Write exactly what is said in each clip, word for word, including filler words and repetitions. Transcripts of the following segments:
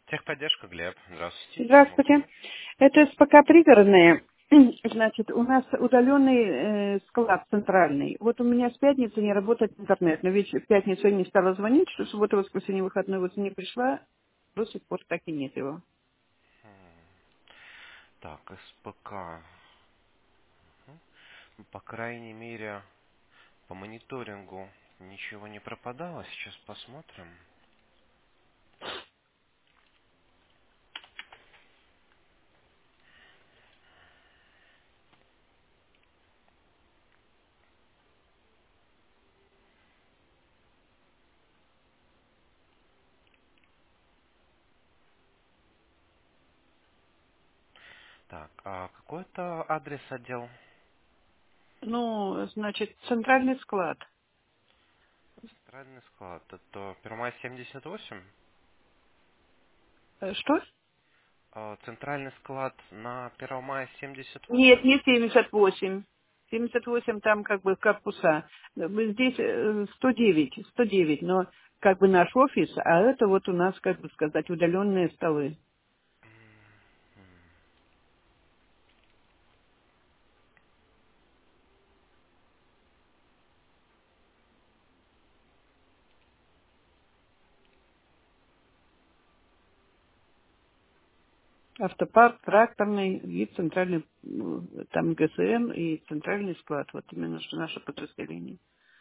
Техподдержка, Глеб. Здравствуйте. Чем могу Здравствуйте. помочь? Это СПК пригородные. Значит, у нас удаленный э, склад центральный. Вот у меня с пятницы не работает интернет. Но ведь в пятницу я не стала звонить, что суббота, воскресенье, выходной вот не пришла. До сих пор так и нет его. Так, СПК. Мгм. По крайней мере, по мониторингу ничего не пропадало. Сейчас посмотрим. Так, а какой это адрес отдел? Ну, значит, центральный склад. Центральный склад. Это Первомай семьдесят восемь? Э, Что? А, Центральный склад на Первомая семьдесят Нет, восемь? не семьдесят восемь. семьдесят восемь там как бы корпуса. Э, Здесь э, сто девять, сто девять, но как бы наш офис, а это вот у нас, как бы сказать, удаленные столы. Автопарк, тракторный и центральный, м, там ГСМ и центральный склад. Вот именно что наше подразделение.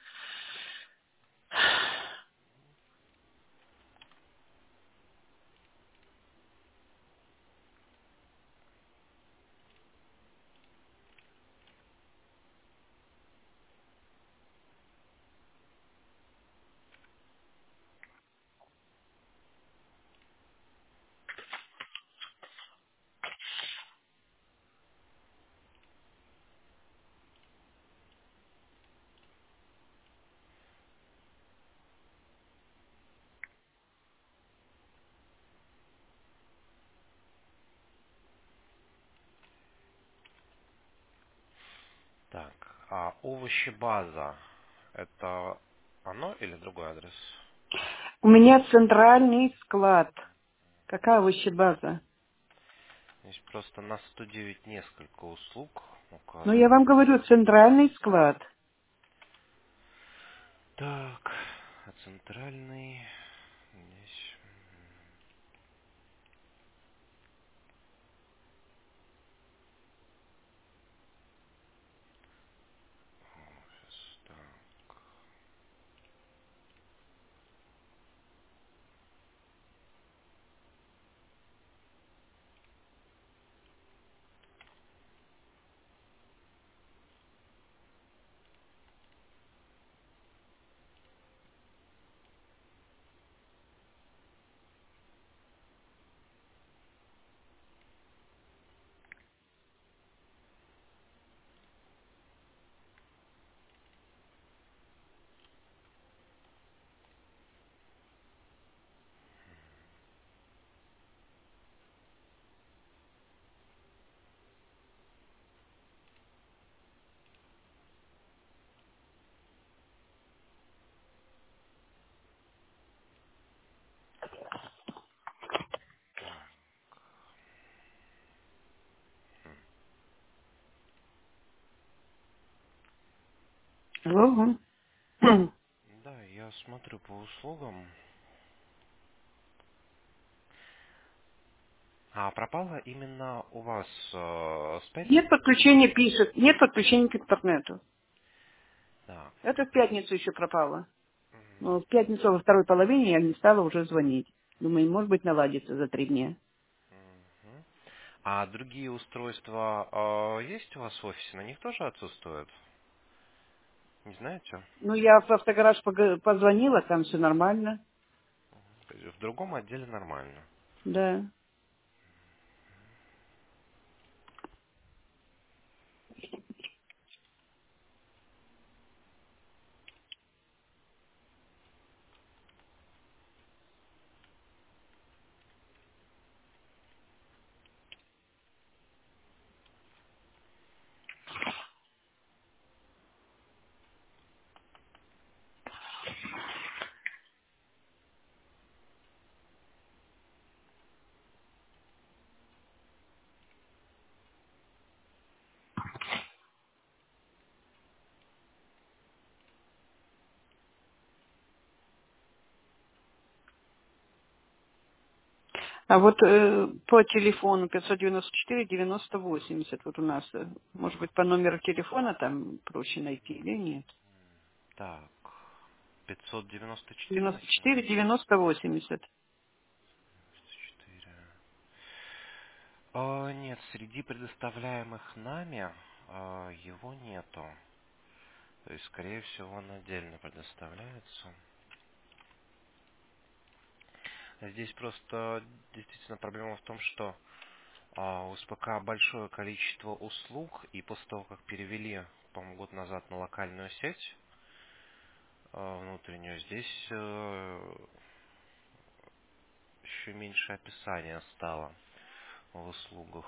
Так, а овощебаза. Это оно или другой адрес? У меня центральный склад. Какая вообще база? Здесь просто на сто девять несколько услуг Ну, я указано. вам говорю, центральный склад. Так, а центральный здесь офис, так. Ого. Да, я смотрю по услугам. А пропала именно у вас э, с Нет пятницы? подключения, пишет. Нет подключения к интернету. Так. Это в пятницу еще пропало. Но в пятницу во второй половине я не стала уже звонить. Думаю, может быть, наладится за три дня. Мгм. А другие устройства э, есть у вас в офисе? На них тоже отсутствуют? Не знаете? Ну, я в автогараж пога- позвонила, там все нормально. То есть в другом отделе нормально. Да. А вот э, по телефону пятьсот девяносто четыре девяносто восемьдесят, вот у нас, э, может быть, по номеру телефона там проще найти или нет? Так, пятьсот девяносто четыре девяносто четыре начинается? девяносто восемьдесят. четыре. А, нет, среди предоставляемых нами а, его нету. То есть, скорее всего, он отдельно предоставляется. Здесь просто действительно проблема в том, что а, у СПК большое количество услуг, и после того, как перевели, по-моему, год назад на локальную сеть а, внутреннюю, здесь э, еще меньше описания стало в услугах.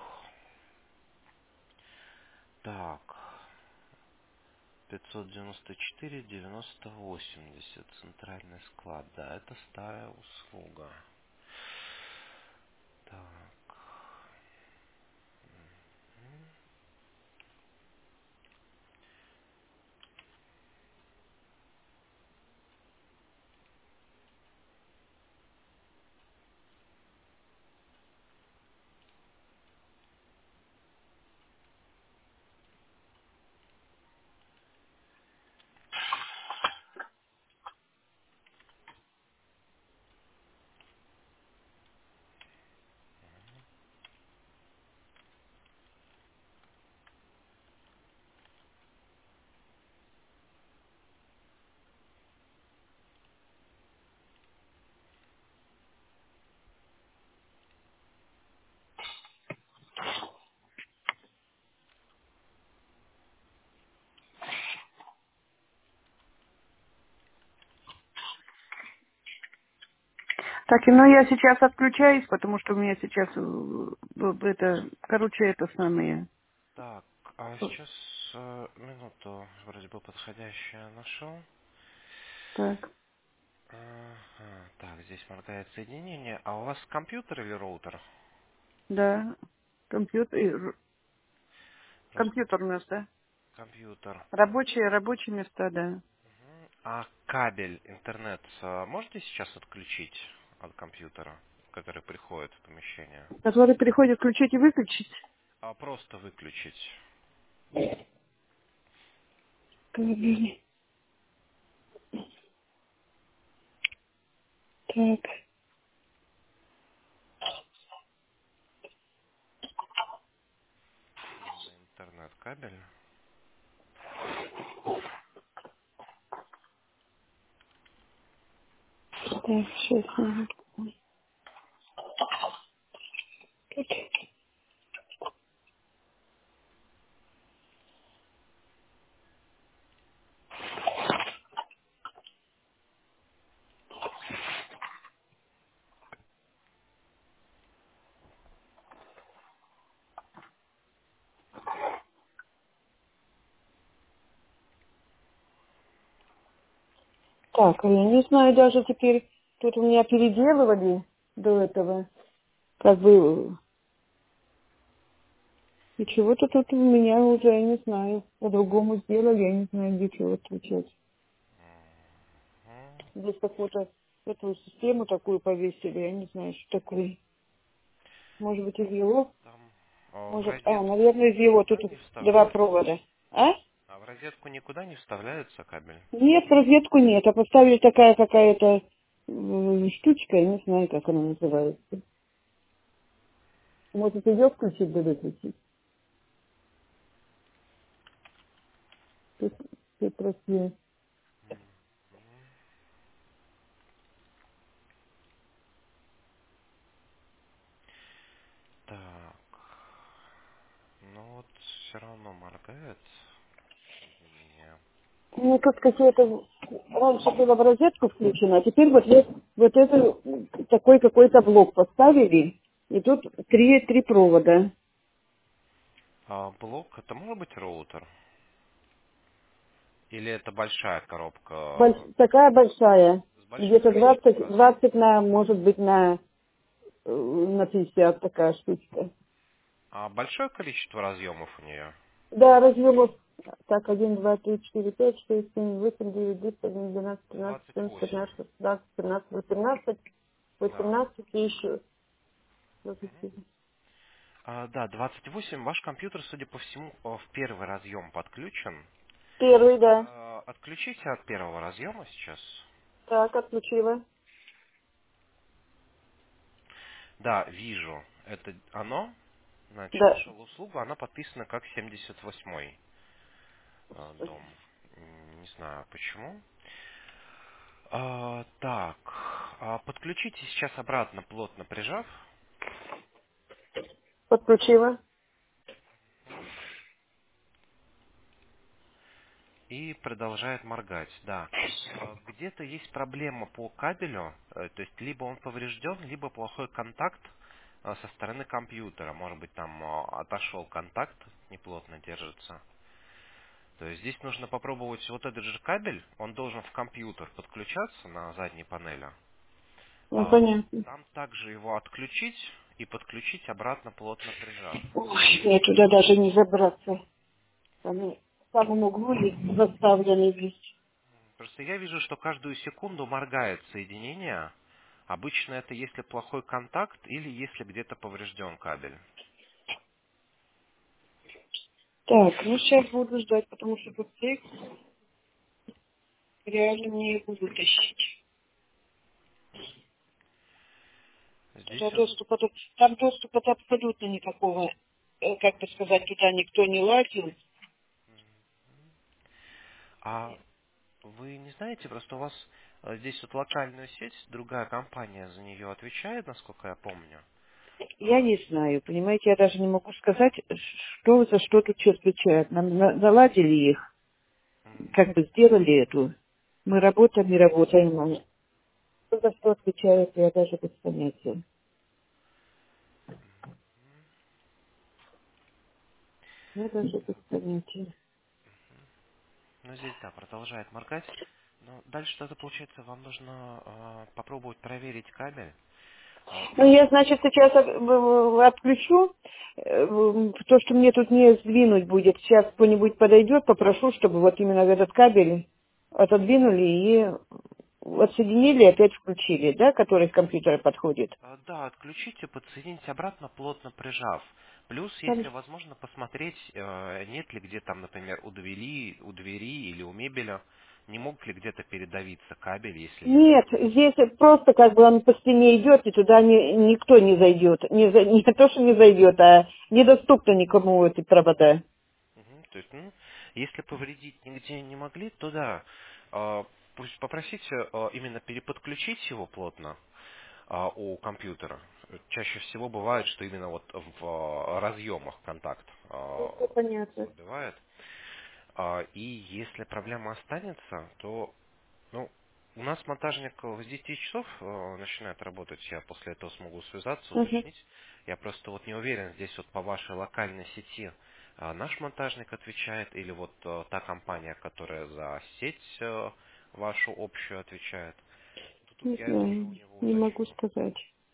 Так, пятьсот девяносто четыре девяносто восемьдесят, центральный склад, да, это старая услуга. Так, Так, и ну я сейчас отключаюсь, потому что у меня сейчас э, э, это, короче, это самое. так, а сейчас э, минуту, вроде бы подходящее нашел. Так, Ага, так, здесь моргает соединение. А у вас компьютер или роутер? да, компьютер, э, р- Просто компьютер у нас, да? компьютер. Рабочие, рабочие места, да. Мгм. А кабель, интернет э, можете сейчас отключить от компьютера, который приходит в помещение? Который приходит включить и выключить. А просто выключить. Кабель. Так, Именно интернет-кабель. так, сейчас. минутку. Так, а я не знаю даже теперь, тут у меня переделывали до этого, как бы, и чего-то тут у меня уже, я не знаю, по-другому сделали, я не знаю, где чего отвечать. Мгм. Здесь какую-то эту систему такую повесили, я не знаю, что такое. Может быть, из его? Там э, в Может, а, розетку наверное, из его. Тут никуда не два вставляется. провода. А? А в розетку никуда не вставляется кабель? Нет, в розетку нет, а поставили такая какая-то м, штучка, я не знаю, как она называется. Может, ее включить да выключить? Тут, тут просто... Так, ну вот все равно моргает соединение. Ну, тут какие-то... Раньше было в розетку включено, а теперь вот, вот, вот это такой какой-то блок поставили, и тут три, три провода. А блок это может быть роутер? Или это большая Больш- коробка такая большая, с большим где-то количеством двадцать разъемов? двадцать на, может быть, на, э, на пятьдесят такая штучка. А большое количество разъемов у нее? Да, разъемов. Так, один, два, три, четыре, пять, шесть, семь, восемь, девять, десять, один, двенадцать, тринадцать, двадцать четырнадцать, восемь. пятнадцать, шестнадцать, семнадцать, восемнадцать, Да. восемнадцать и еще. А, да, двадцать восемь. Ваш компьютер, судя по всему, э, в первый разъем подключен. Первый, да. А, Отключите от первого разъема сейчас. Так, отключила. Да, вижу. Это оно. Значит, Да. нашла услугу. Она подписана как семьдесят восьмой э, дом. М, Не знаю почему. А, так, а, подключите сейчас обратно, плотно прижав. Подключила. И продолжает моргать, да. Э, Где-то есть проблема по кабелю, э, то есть либо он поврежден, либо плохой контакт э, со стороны компьютера. Может быть, там э, отошел контакт, неплотно держится. То есть здесь нужно попробовать вот этот же кабель, он должен в компьютер подключаться на задней панели. Ну, А понятно. там также его отключить и подключить обратно, плотно прижав. Ой, мне туда даже не забраться. Они в самом углу есть заставлены весь. Просто я вижу, что каждую секунду моргает соединение. Обычно это если плохой контакт или если где-то поврежден кабель. Так, ну сейчас буду ждать, потому что тут текст реально не буду тащить. Здесь Туда вот, доступа, тут- там доступа абсолютно никакого, э, как бы сказать, туда никто не лазил. а вы не знаете, просто у вас э, здесь вот локальную сеть, другая компания за нее отвечает, насколько я помню. Я не знаю, понимаете, я даже не могу сказать, что за что тут что отвечает. Нам на- наладили их, М, как бы сделали эту. Мы работаем и работаем. а Кто за что отвечает, я даже без понятия. Я даже без понятия. Ну, здесь, да, продолжает моргать. Но дальше что-то получается, вам нужно э, попробовать проверить кабель. А, Ну, я, значит, сейчас от- в- в- отключу. Э, в- То, что мне тут не сдвинуть будет. Сейчас кто-нибудь подойдет, попрошу, чтобы вот именно этот кабель отодвинули и отсоединили и опять включили, да, который к компьютеру подходит. А, Да, отключите, подсоедините обратно, плотно прижав. Плюс, если Хорошо. возможно, посмотреть, э, нет ли где там, например, у двери, у двери или у мебели, не мог ли где-то передавиться кабель, если не Нет, здесь просто как бы он по стене идет, и туда ни- никто не зайдет. Не, за- не то, что не зайдет, а недоступно никому эти провода. Мгм. То есть, ну, если повредить нигде не могли, то да, а, пусть попросите а, именно переподключить его плотно а, у компьютера. Чаще всего бывает, что именно вот в а, разъемах контакт Ну, а, все понятно. ослабевает. А, И если проблема останется, то, ну, у нас монтажник в десять часов э, начинает работать, я после этого смогу связаться, Мгм. уточнить. Я просто вот не уверен, здесь вот по вашей локальной сети а, наш монтажник отвечает или вот э, та компания, которая за сеть э, вашу общую отвечает. То тут Не я это уже у знаю, него не могу уточню. сказать.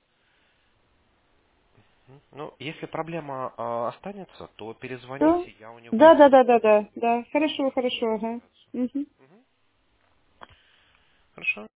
М. Ну, если проблема э, останется, то Что? перезвоните, я у него Да, да, да, уточню, да, да, и да. смогу Хорошо, с вами хорошо, ага. связаться. Мгм. Мгм. Хорошо.